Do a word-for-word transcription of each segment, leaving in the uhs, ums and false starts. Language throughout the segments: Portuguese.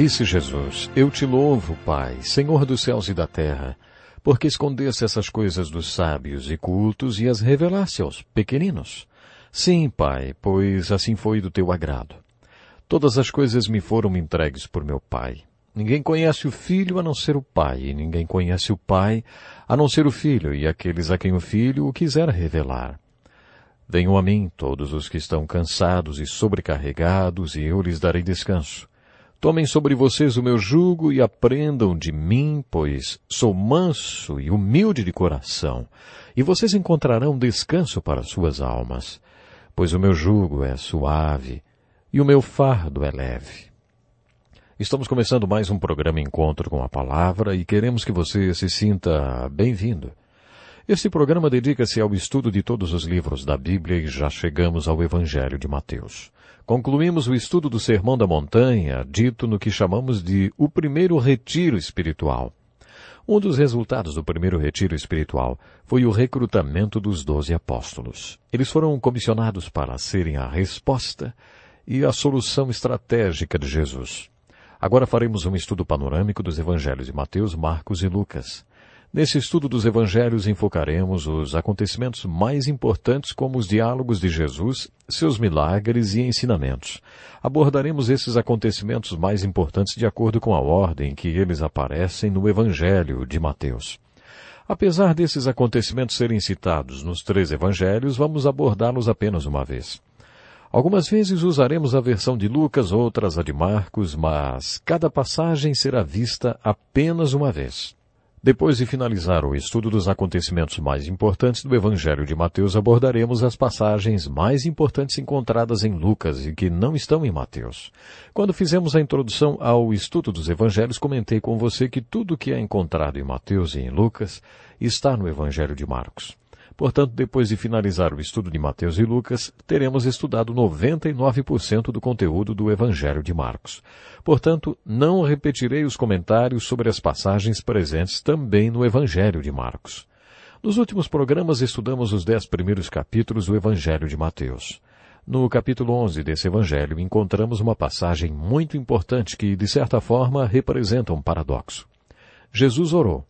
Disse Jesus: Eu te louvo, Pai, Senhor dos céus e da terra, porque escondeste essas coisas dos sábios e cultos e as revelaste aos pequeninos. Sim, Pai, pois assim foi do teu agrado. Todas as coisas me foram entregues por meu Pai. Ninguém conhece o Filho a não ser o Pai, e ninguém conhece o Pai a não ser o Filho, e aqueles a quem o Filho o quiser revelar. Venham a mim todos os que estão cansados e sobrecarregados, e eu lhes darei descanso. Tomem sobre vocês o meu jugo e aprendam de mim, pois sou manso e humilde de coração, e vocês encontrarão descanso para suas almas, pois o meu jugo é suave e o meu fardo é leve. Estamos começando mais um programa Encontro com a Palavra e queremos que você se sinta bem-vindo. Este programa dedica-se ao estudo de todos os livros da Bíblia e já chegamos ao Evangelho de Mateus. Concluímos o estudo do Sermão da Montanha, dito no que chamamos de o primeiro retiro espiritual. Um dos resultados do primeiro retiro espiritual foi o recrutamento dos doze apóstolos. Eles foram comissionados para serem a resposta e a solução estratégica de Jesus. Agora faremos um estudo panorâmico dos evangelhos de Mateus, Marcos e Lucas. Nesse estudo dos evangelhos enfocaremos os acontecimentos mais importantes como os diálogos de Jesus, seus milagres e ensinamentos. Abordaremos esses acontecimentos mais importantes de acordo com a ordem que eles aparecem no evangelho de Mateus. Apesar desses acontecimentos serem citados nos três evangelhos, vamos abordá-los apenas uma vez. Algumas vezes usaremos a versão de Lucas, outras a de Marcos, mas cada passagem será vista apenas uma vez. Depois de finalizar o estudo dos acontecimentos mais importantes do Evangelho de Mateus, abordaremos as passagens mais importantes encontradas em Lucas e que não estão em Mateus. Quando fizemos a introdução ao estudo dos Evangelhos, comentei com você que tudo o que é encontrado em Mateus e em Lucas está no Evangelho de Marcos. Portanto, depois de finalizar o estudo de Mateus e Lucas, teremos estudado noventa e nove por cento do conteúdo do Evangelho de Marcos. Portanto, não repetirei os comentários sobre as passagens presentes também no Evangelho de Marcos. Nos últimos programas estudamos os dez primeiros capítulos do Evangelho de Mateus. No capítulo onze desse Evangelho encontramos uma passagem muito importante que, de certa forma, representa um paradoxo. Jesus orou: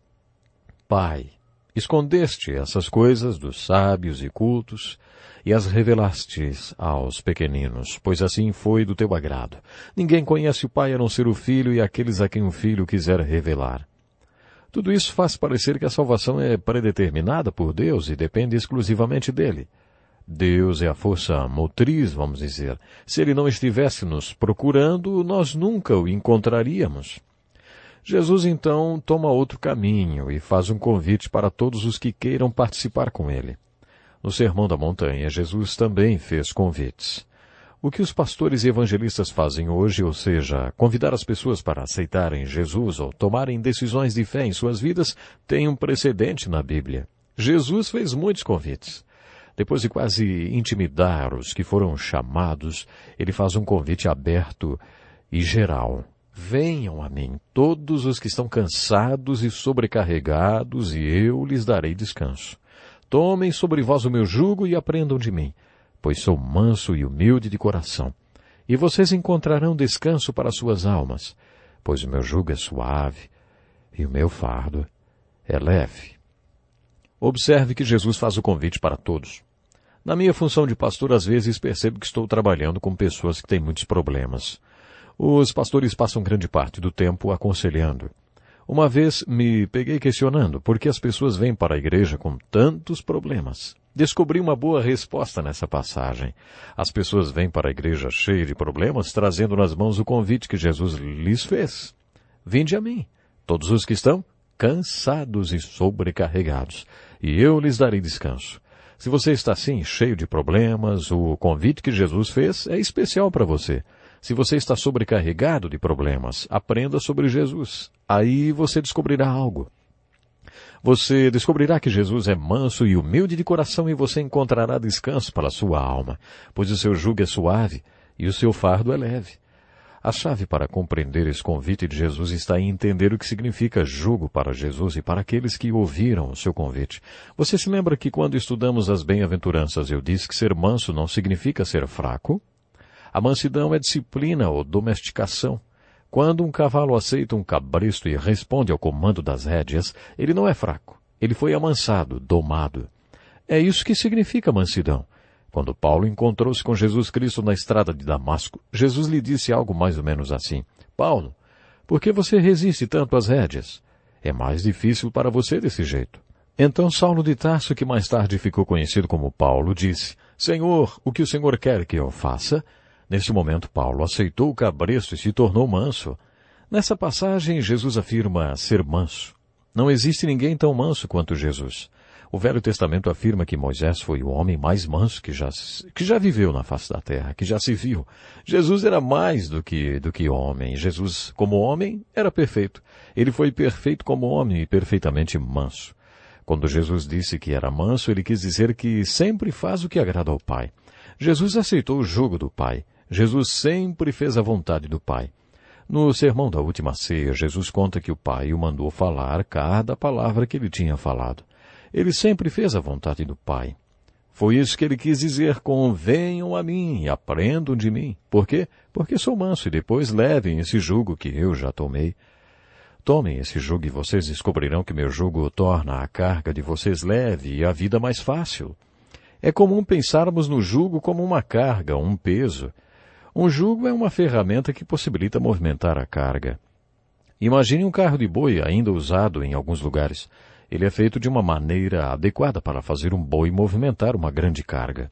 Pai, escondeste essas coisas dos sábios e cultos e as revelastes aos pequeninos, pois assim foi do teu agrado. Ninguém conhece o Pai a não ser o Filho e aqueles a quem o Filho quiser revelar. Tudo isso faz parecer que a salvação é predeterminada por Deus e depende exclusivamente dele. Deus é a força motriz, vamos dizer. Se ele não estivesse nos procurando, nós nunca o encontraríamos. Jesus, então, toma outro caminho e faz um convite para todos os que queiram participar com ele. No Sermão da Montanha, Jesus também fez convites. O que os pastores e evangelistas fazem hoje, ou seja, convidar as pessoas para aceitarem Jesus ou tomarem decisões de fé em suas vidas, tem um precedente na Bíblia. Jesus fez muitos convites. Depois de quase intimidar os que foram chamados, ele faz um convite aberto e geral. Venham a mim todos os que estão cansados e sobrecarregados, e eu lhes darei descanso. Tomem sobre vós o meu jugo e aprendam de mim, pois sou manso e humilde de coração. E vocês encontrarão descanso para suas almas, pois o meu jugo é suave e o meu fardo é leve. Observe que Jesus faz o convite para todos. Na minha função de pastor, às vezes percebo que estou trabalhando com pessoas que têm muitos problemas. Os pastores passam grande parte do tempo aconselhando. Uma vez me peguei questionando por que as pessoas vêm para a igreja com tantos problemas. Descobri uma boa resposta nessa passagem. As pessoas vêm para a igreja cheias de problemas, trazendo nas mãos o convite que Jesus lhes fez. Vinde a mim, todos os que estão cansados e sobrecarregados, e eu lhes darei descanso. Se você está assim, cheio de problemas, o convite que Jesus fez é especial para você. Se você está sobrecarregado de problemas, aprenda sobre Jesus. Aí você descobrirá algo. Você descobrirá que Jesus é manso e humilde de coração e você encontrará descanso para a sua alma, pois o seu jugo é suave e o seu fardo é leve. A chave para compreender esse convite de Jesus está em entender o que significa jugo para Jesus e para aqueles que ouviram o seu convite. Você se lembra que quando estudamos as bem-aventuranças eu disse que ser manso não significa ser fraco? A mansidão é disciplina ou domesticação. Quando um cavalo aceita um cabresto e responde ao comando das rédeas, ele não é fraco. Ele foi amansado, domado. É isso que significa mansidão. Quando Paulo encontrou-se com Jesus Cristo na estrada de Damasco, Jesus lhe disse algo mais ou menos assim: Paulo, por que você resiste tanto às rédeas? É mais difícil para você desse jeito. Então Saulo de Tarso, que mais tarde ficou conhecido como Paulo, disse: Senhor, o que o Senhor quer que eu faça? Nesse momento, Paulo aceitou o cabresto e se tornou manso. Nessa passagem, Jesus afirma ser manso. Não existe ninguém tão manso quanto Jesus. O Velho Testamento afirma que Moisés foi o homem mais manso que já, que já viveu na face da terra, que já se viu. Jesus era mais do que, do que homem. Jesus, como homem, era perfeito. Ele foi perfeito como homem e perfeitamente manso. Quando Jesus disse que era manso, ele quis dizer que sempre faz o que agrada ao Pai. Jesus aceitou o jugo do Pai. Jesus sempre fez a vontade do Pai. No sermão da última ceia, Jesus conta que o Pai o mandou falar cada palavra que ele tinha falado. Ele sempre fez a vontade do Pai. Foi isso que ele quis dizer com venham a mim e aprendam de mim. Por quê? Porque sou manso e depois levem esse jugo que eu já tomei. Tomem esse jugo e vocês descobrirão que meu jugo torna a carga de vocês leve e a vida mais fácil. É comum pensarmos no jugo como uma carga, um peso. Um jugo é uma ferramenta que possibilita movimentar a carga. Imagine um carro de boi ainda usado em alguns lugares. Ele é feito de uma maneira adequada para fazer um boi movimentar uma grande carga.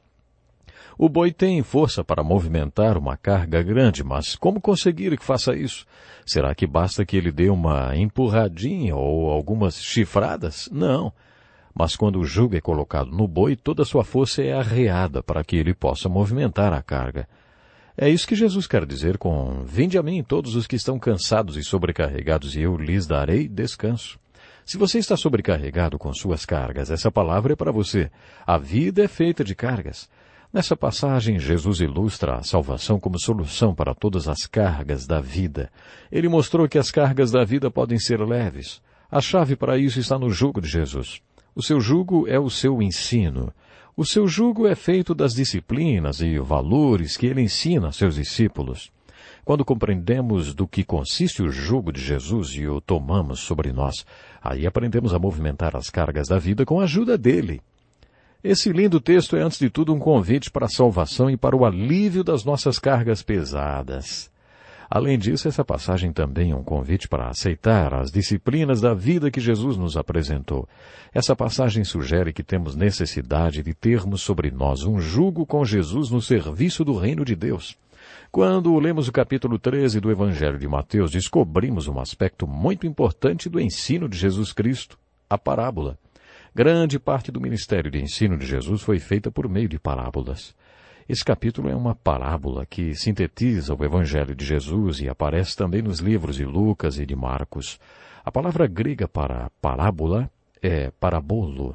O boi tem força para movimentar uma carga grande, mas como conseguir que faça isso? Será que basta que ele dê uma empurradinha ou algumas chifradas? Não. Mas quando o jugo é colocado no boi, toda a sua força é arreada para que ele possa movimentar a carga. É isso que Jesus quer dizer com vinde a mim todos os que estão cansados e sobrecarregados e eu lhes darei descanso. Se você está sobrecarregado com suas cargas, essa palavra é para você. A vida é feita de cargas. Nessa passagem, Jesus ilustra a salvação como solução para todas as cargas da vida. Ele mostrou que as cargas da vida podem ser leves. A chave para isso está no jugo de Jesus. O seu jugo é o seu ensino. O seu jugo é feito das disciplinas e valores que ele ensina a seus discípulos. Quando compreendemos do que consiste o jugo de Jesus e o tomamos sobre nós, aí aprendemos a movimentar as cargas da vida com a ajuda dele. Esse lindo texto é, antes de tudo, um convite para a salvação e para o alívio das nossas cargas pesadas. Além disso, essa passagem também é um convite para aceitar as disciplinas da vida que Jesus nos apresentou. Essa passagem sugere que temos necessidade de termos sobre nós um jugo com Jesus no serviço do reino de Deus. Quando lemos o capítulo treze do Evangelho de Mateus, descobrimos um aspecto muito importante do ensino de Jesus Cristo, a parábola. Grande parte do ministério de ensino de Jesus foi feita por meio de parábolas. Esse capítulo é uma parábola que sintetiza o Evangelho de Jesus e aparece também nos livros de Lucas e de Marcos. A palavra grega para parábola é parabolo.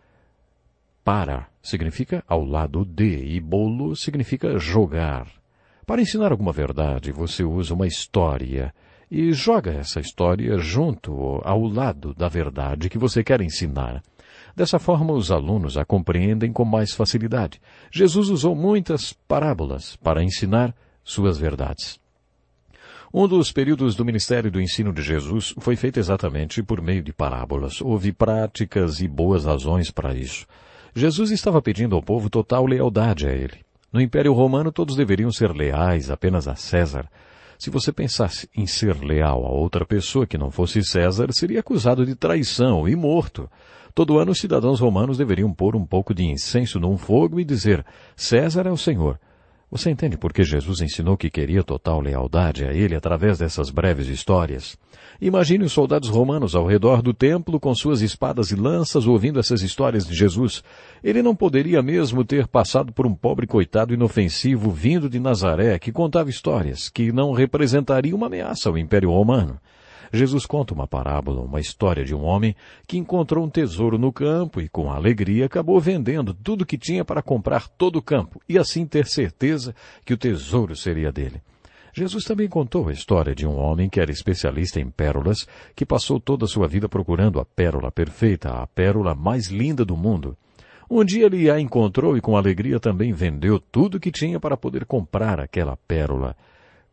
Para significa ao lado de e bolo significa jogar. Para ensinar alguma verdade, você usa uma história e joga essa história junto ao lado da verdade que você quer ensinar. Dessa forma, os alunos a compreendem com mais facilidade. Jesus usou muitas parábolas para ensinar suas verdades. Um dos períodos do ministério do ensino de Jesus foi feito exatamente por meio de parábolas. Houve práticas e boas razões para isso. Jesus estava pedindo ao povo total lealdade a ele. No Império Romano, todos deveriam ser leais apenas a César. Se você pensasse em ser leal a outra pessoa que não fosse César, seria acusado de traição e morto. Todo ano, os cidadãos romanos deveriam pôr um pouco de incenso num fogo e dizer, César é o Senhor. Você entende por que Jesus ensinou que queria total lealdade a ele através dessas breves histórias? Imagine os soldados romanos ao redor do templo com suas espadas e lanças ouvindo essas histórias de Jesus. Ele não poderia mesmo ter passado por um pobre coitado inofensivo vindo de Nazaré que contava histórias que não representariam uma ameaça ao Império Romano. Jesus conta uma parábola, uma história de um homem que encontrou um tesouro no campo e, com alegria, acabou vendendo tudo o que tinha para comprar todo o campo e assim ter certeza que o tesouro seria dele. Jesus também contou a história de um homem que era especialista em pérolas, que passou toda a sua vida procurando a pérola perfeita, a pérola mais linda do mundo. Um dia ele a encontrou e, com alegria, também vendeu tudo o que tinha para poder comprar aquela pérola.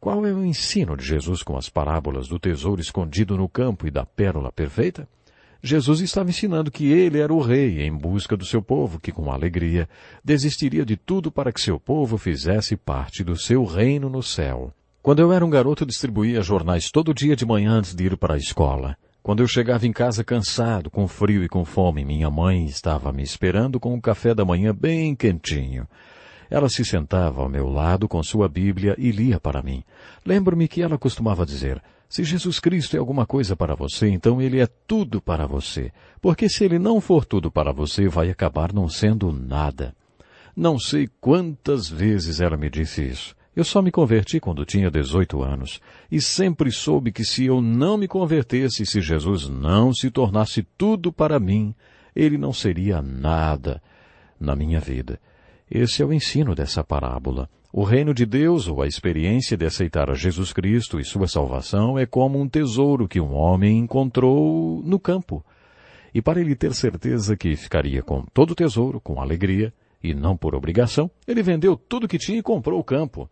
Qual é o ensino de Jesus com as parábolas do tesouro escondido no campo e da pérola perfeita? Jesus estava ensinando que ele era o rei em busca do seu povo, que com alegria desistiria de tudo para que seu povo fizesse parte do seu reino no céu. Quando eu era um garoto, distribuía jornais todo dia de manhã antes de ir para a escola. Quando eu chegava em casa cansado, com frio e com fome, minha mãe estava me esperando com o café da manhã bem quentinho. Ela se sentava ao meu lado com sua Bíblia e lia para mim. Lembro-me que ela costumava dizer: se Jesus Cristo é alguma coisa para você, então Ele é tudo para você. Porque se Ele não for tudo para você, vai acabar não sendo nada. Não sei quantas vezes ela me disse isso. Eu só me converti quando tinha dezoito anos. E sempre soube que se eu não me convertesse, se Jesus não se tornasse tudo para mim, Ele não seria nada na minha vida. Esse é o ensino dessa parábola. O reino de Deus, ou a experiência de aceitar a Jesus Cristo e sua salvação, é como um tesouro que um homem encontrou no campo. E para ele ter certeza que ficaria com todo o tesouro, com alegria, e não por obrigação, ele vendeu tudo que tinha e comprou o campo.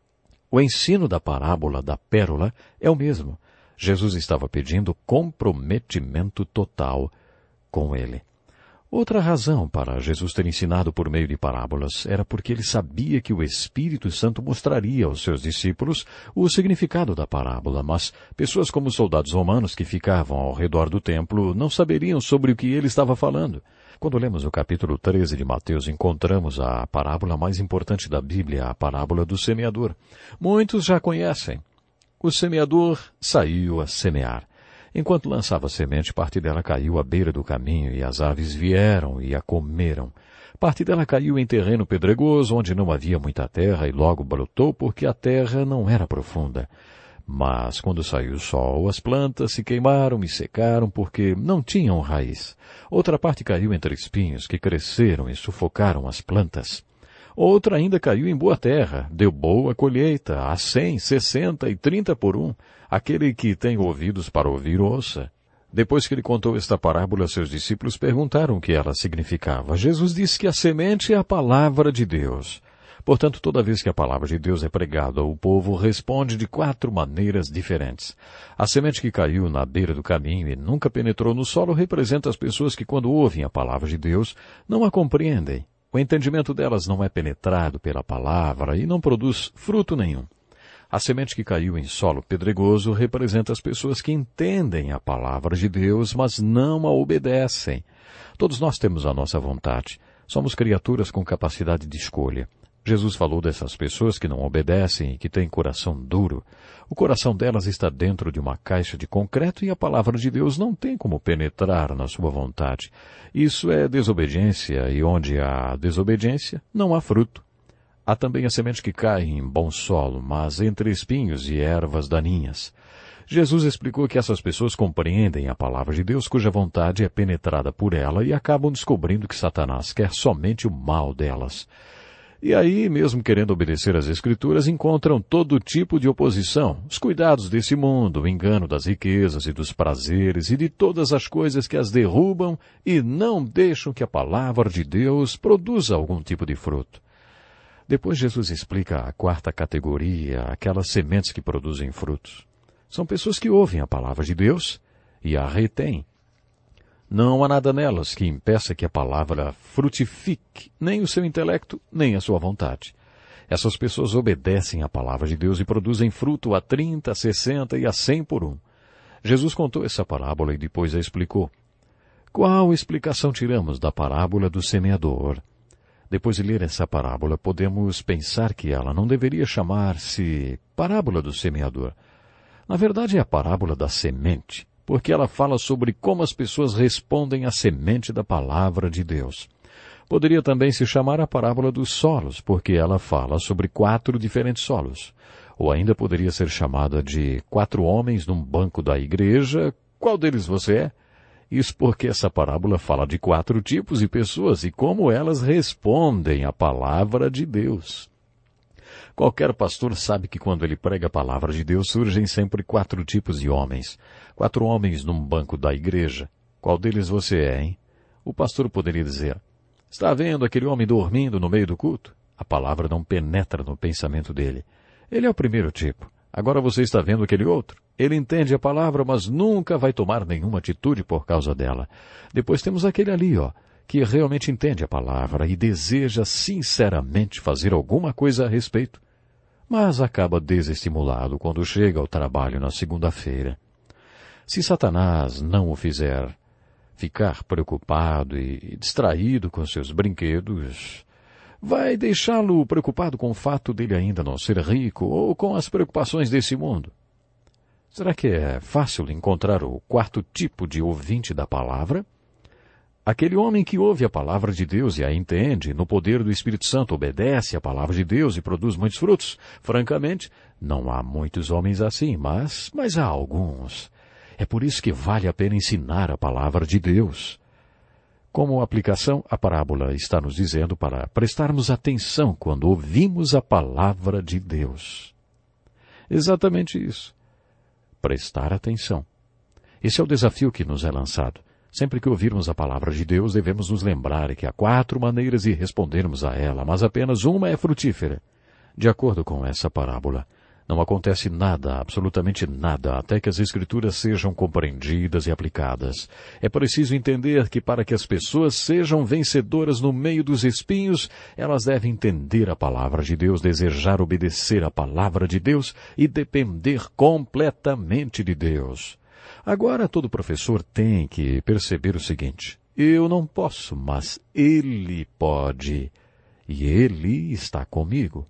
O ensino da parábola da pérola é o mesmo. Jesus estava pedindo comprometimento total com ele. Outra razão para Jesus ter ensinado por meio de parábolas era porque ele sabia que o Espírito Santo mostraria aos seus discípulos o significado da parábola, mas pessoas como os soldados romanos que ficavam ao redor do templo não saberiam sobre o que ele estava falando. Quando lemos o capítulo treze de Mateus, encontramos a parábola mais importante da Bíblia, a parábola do semeador. Muitos já conhecem. O semeador saiu a semear. Enquanto lançava a semente, parte dela caiu à beira do caminho, e as aves vieram e a comeram. Parte dela caiu em terreno pedregoso, onde não havia muita terra, e logo brotou, porque a terra não era profunda. Mas, quando saiu o sol, as plantas se queimaram e secaram, porque não tinham raiz. Outra parte caiu entre espinhos, que cresceram e sufocaram as plantas. Outra ainda caiu em boa terra, deu boa colheita, a cem, sessenta e trinta por um. Aquele que tem ouvidos para ouvir, ouça. Depois que ele contou esta parábola, seus discípulos perguntaram o que ela significava. Jesus disse que a semente é a palavra de Deus. Portanto, toda vez que a palavra de Deus é pregada, o povo responde de quatro maneiras diferentes. A semente que caiu na beira do caminho e nunca penetrou no solo representa as pessoas que, quando ouvem a palavra de Deus, não a compreendem. O entendimento delas não é penetrado pela palavra e não produz fruto nenhum. A semente que caiu em solo pedregoso representa as pessoas que entendem a palavra de Deus, mas não a obedecem. Todos nós temos a nossa vontade. Somos criaturas com capacidade de escolha. Jesus falou dessas pessoas que não obedecem e que têm coração duro. O coração delas está dentro de uma caixa de concreto e a palavra de Deus não tem como penetrar na sua vontade. Isso é desobediência, e onde há desobediência, não há fruto. Há também a semente que cai em bom solo, mas entre espinhos e ervas daninhas. Jesus explicou que essas pessoas compreendem a palavra de Deus, cuja vontade é penetrada por ela, e acabam descobrindo que Satanás quer somente o mal delas. E aí, mesmo querendo obedecer às Escrituras, encontram todo tipo de oposição, os cuidados desse mundo, o engano das riquezas e dos prazeres e de todas as coisas que as derrubam e não deixam que a palavra de Deus produza algum tipo de fruto. Depois Jesus explica a quarta categoria, aquelas sementes que produzem frutos. São pessoas que ouvem a palavra de Deus e a retêm. Não há nada nelas que impeça que a palavra frutifique, nem o seu intelecto, nem a sua vontade. Essas pessoas obedecem à palavra de Deus e produzem fruto a trinta, a sessenta e a cem por um. Jesus contou essa parábola e depois a explicou. Qual explicação tiramos da parábola do semeador? Depois de ler essa parábola, podemos pensar que ela não deveria chamar-se parábola do semeador. Na verdade, é a parábola da semente, porque ela fala sobre como as pessoas respondem à semente da palavra de Deus. Poderia também se chamar a parábola dos solos, porque ela fala sobre quatro diferentes solos. Ou ainda poderia ser chamada de quatro homens num banco da igreja. Qual deles você é? Isso porque essa parábola fala de quatro tipos de pessoas e como elas respondem à palavra de Deus. Qualquer pastor sabe que quando ele prega a palavra de Deus, surgem sempre quatro tipos de homens. Quatro homens num banco da igreja. Qual deles você é, hein? O pastor poderia dizer, está vendo aquele homem dormindo no meio do culto? A palavra não penetra no pensamento dele. Ele é o primeiro tipo. Agora você está vendo aquele outro? Ele entende a palavra, mas nunca vai tomar nenhuma atitude por causa dela. Depois temos aquele ali, ó, que realmente entende a palavra e deseja sinceramente fazer alguma coisa a respeito, mas acaba desestimulado quando chega ao trabalho na segunda-feira. Se Satanás não o fizer ficar preocupado e distraído com seus brinquedos, vai deixá-lo preocupado com o fato dele ainda não ser rico ou com as preocupações desse mundo. Será que é fácil encontrar o quarto tipo de ouvinte da palavra? Aquele homem que ouve a palavra de Deus e a entende, no poder do Espírito Santo obedece à palavra de Deus e produz muitos frutos. Francamente, não há muitos homens assim, mas, mas há alguns. É por isso que vale a pena ensinar a palavra de Deus. Como aplicação, a parábola está nos dizendo para prestarmos atenção quando ouvimos a palavra de Deus. Exatamente isso. Prestar atenção. Esse é o desafio que nos é lançado. Sempre que ouvirmos a palavra de Deus, devemos nos lembrar que há quatro maneiras de respondermos a ela, mas apenas uma é frutífera. De acordo com essa parábola, não acontece nada, absolutamente nada, até que as Escrituras sejam compreendidas e aplicadas. É preciso entender que para que as pessoas sejam vencedoras no meio dos espinhos, elas devem entender a palavra de Deus, desejar obedecer a palavra de Deus e depender completamente de Deus. Agora, todo professor tem que perceber o seguinte: eu não posso, mas Ele pode, e Ele está comigo.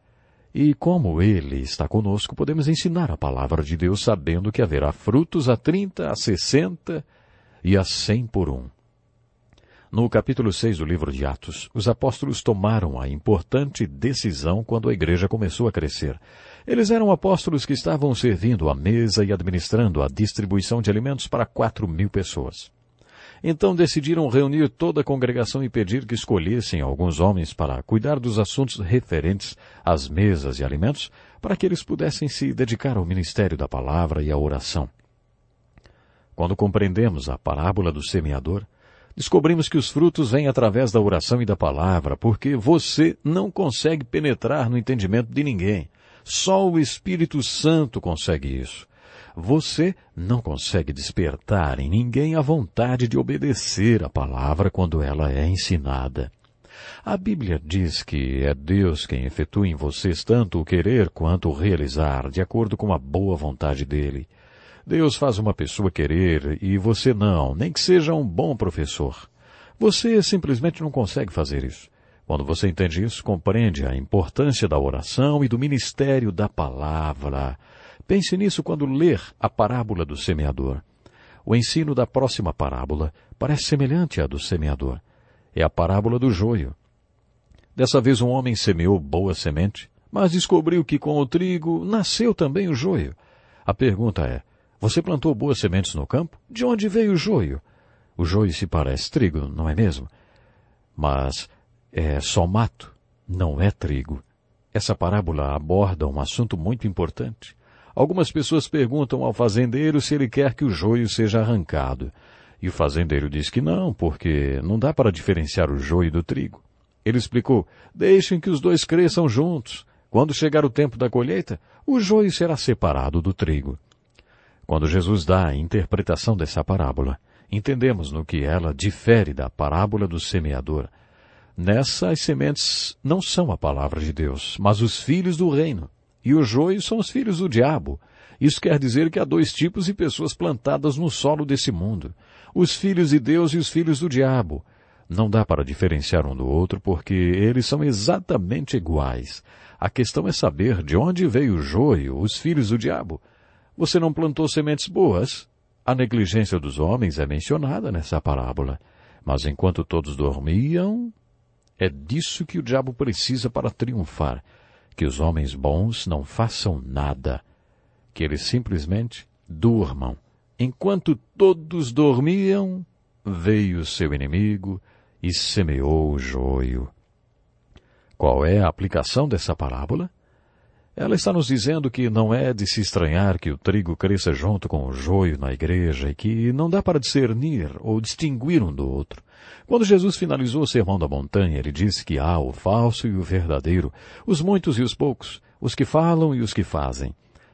E como Ele está conosco, podemos ensinar a palavra de Deus sabendo que haverá frutos a trinta, a sessenta e a cem por um. No capítulo seis do livro de Atos, os apóstolos tomaram a importante decisão quando a igreja começou a crescer. Eles eram apóstolos que estavam servindo à mesa e administrando a distribuição de alimentos para quatro mil pessoas. Então decidiram reunir toda a congregação e pedir que escolhessem alguns homens para cuidar dos assuntos referentes às mesas e alimentos, para que eles pudessem se dedicar ao ministério da palavra e à oração. Quando compreendemos a parábola do semeador, descobrimos que os frutos vêm através da oração e da palavra, porque você não consegue penetrar no entendimento de ninguém. Só o Espírito Santo consegue isso. Você não consegue despertar em ninguém a vontade de obedecer a palavra quando ela é ensinada. A Bíblia diz que é Deus quem efetua em vocês tanto o querer quanto o realizar, de acordo com a boa vontade dele. Deus faz uma pessoa querer e você não, nem que seja um bom professor. Você simplesmente não consegue fazer isso. Quando você entende isso, compreende a importância da oração e do ministério da palavra. Pense nisso quando ler a parábola do semeador. O ensino da próxima parábola parece semelhante à do semeador. É a parábola do joio. Dessa vez um homem semeou boa semente, mas descobriu que com o trigo nasceu também o joio. A pergunta é: você plantou boas sementes no campo? De onde veio o joio? O joio se parece trigo, não é mesmo? Mas é só mato, não é trigo. Essa parábola aborda um assunto muito importante. Algumas pessoas perguntam ao fazendeiro se ele quer que o joio seja arrancado. E o fazendeiro diz que não, porque não dá para diferenciar o joio do trigo. Ele explicou: deixem que os dois cresçam juntos. Quando chegar o tempo da colheita, o joio será separado do trigo. Quando Jesus dá a interpretação dessa parábola, entendemos no que ela difere da parábola do semeador. Nessa, as sementes não são a palavra de Deus, mas os filhos do reino. E o joio são os filhos do diabo. Isso quer dizer que há dois tipos de pessoas plantadas no solo desse mundo: os filhos de Deus e os filhos do diabo. Não dá para diferenciar um do outro porque eles são exatamente iguais. A questão é saber de onde veio o joio, os filhos do diabo. Você não plantou sementes boas? A negligência dos homens é mencionada nessa parábola. Mas enquanto todos dormiam, é disso que o diabo precisa para triunfar. Que os homens bons não façam nada, que eles simplesmente durmam. Enquanto todos dormiam, veio seu inimigo e semeou o joio. Qual é a aplicação dessa parábola? Ela está nos dizendo que não é de se estranhar que o trigo cresça junto com o joio na igreja e que não dá para discernir ou distinguir um do outro. Quando Jesus finalizou o Sermão da Montanha, ele disse que há o falso e o verdadeiro, os muitos e os poucos, os que falam e os que fazem.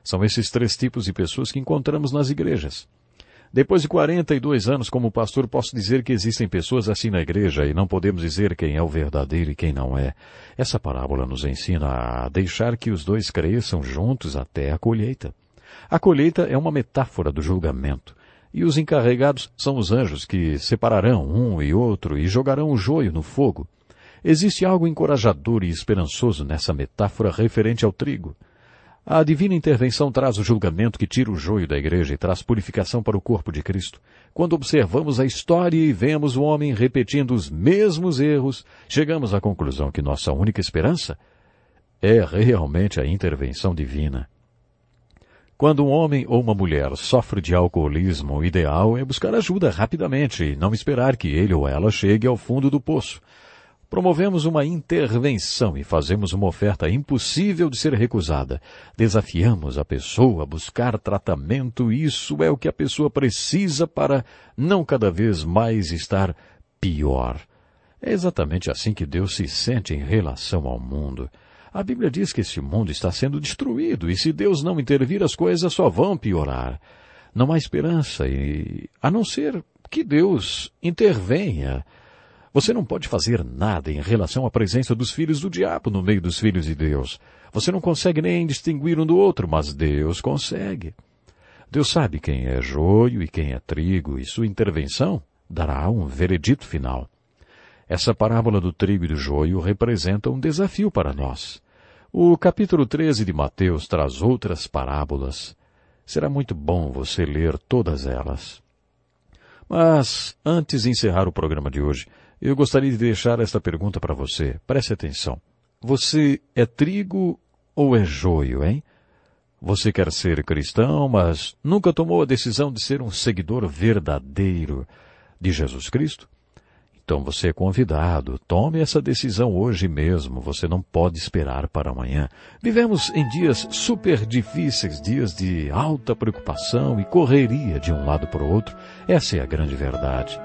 São esses três tipos de pessoas que encontramos nas igrejas. Depois de quarenta e dois anos como pastor, posso dizer que existem pessoas assim na igreja e não podemos dizer quem é o verdadeiro e quem não é. Essa parábola nos ensina a deixar que os dois cresçam juntos até a colheita. A colheita é uma metáfora do julgamento. E os encarregados são os anjos que separarão um e outro e jogarão o joio no fogo. Existe algo encorajador e esperançoso nessa metáfora referente ao trigo. A divina intervenção traz o julgamento que tira o joio da igreja e traz purificação para o corpo de Cristo. Quando observamos a história e vemos o homem repetindo os mesmos erros, chegamos à conclusão que nossa única esperança é realmente a intervenção divina. Quando um homem ou uma mulher sofre de alcoolismo, o ideal é buscar ajuda rapidamente e não esperar que ele ou ela chegue ao fundo do poço. Promovemos uma intervenção e fazemos uma oferta impossível de ser recusada. Desafiamos a pessoa a buscar tratamento. Isso é o que a pessoa precisa para não cada vez mais estar pior. É exatamente assim que Deus se sente em relação ao mundo. A Bíblia diz que esse mundo está sendo destruído e se Deus não intervir, as coisas só vão piorar. Não há esperança, e, a não ser que Deus intervenha. Você não pode fazer nada em relação à presença dos filhos do diabo no meio dos filhos de Deus. Você não consegue nem distinguir um do outro, mas Deus consegue. Deus sabe quem é joio e quem é trigo, e sua intervenção dará um veredito final. Essa parábola do trigo e do joio representa um desafio para nós. O capítulo treze de Mateus traz outras parábolas. Será muito bom você ler todas elas. Mas, antes de encerrar o programa de hoje, eu gostaria de deixar esta pergunta para você. Preste atenção. Você é trigo ou é joio, hein? Você quer ser cristão, mas nunca tomou a decisão de ser um seguidor verdadeiro de Jesus Cristo? Então você é convidado. Tome essa decisão hoje mesmo. Você não pode esperar para amanhã. Vivemos em dias super difíceis, dias de alta preocupação e correria de um lado para o outro. Essa é a grande verdade.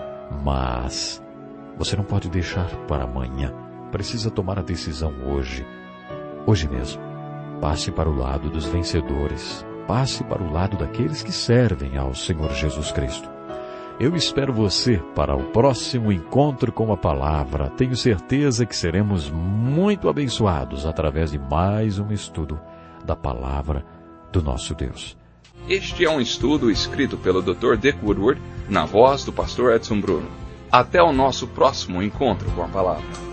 Mas você não pode deixar para amanhã. Precisa tomar a decisão hoje. Hoje mesmo. Passe para o lado dos vencedores. Passe para o lado daqueles que servem ao Senhor Jesus Cristo. Eu espero você para o próximo encontro com a palavra. Tenho certeza que seremos muito abençoados através de mais um estudo da palavra do nosso Deus. Este é um estudo escrito pelo doutor Dick Woodward, na voz do pastor Edson Bruno. Até o nosso próximo encontro com a palavra.